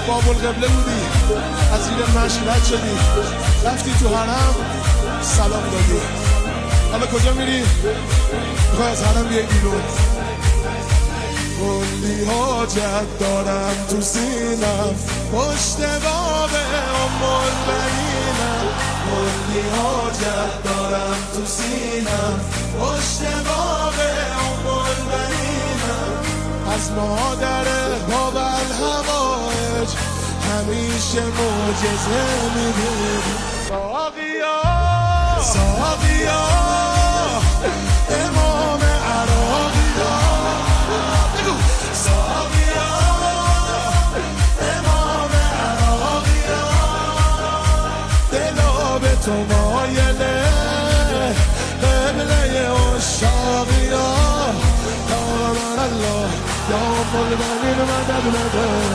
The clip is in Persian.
باب القبله بودی، از زیر مشرد شدی، رفتی تو حرم سلام دادی. حالا کجا میری؟ میخوای از حرم بیای بیرون. کلی حاجت دارم تو سینم، پشت باب ام البنینم. کلی حاجت دارم تو سینم، پشت باب ام البنینم. از مادر باب الهوایج همیشه معجزه میبینی. ساقیا ساقیا امام عراقیا، ساقیا امام عراقیا. دلا به تو مایله قبله عشاقیا. یا الله یا ام البنین مدد بده.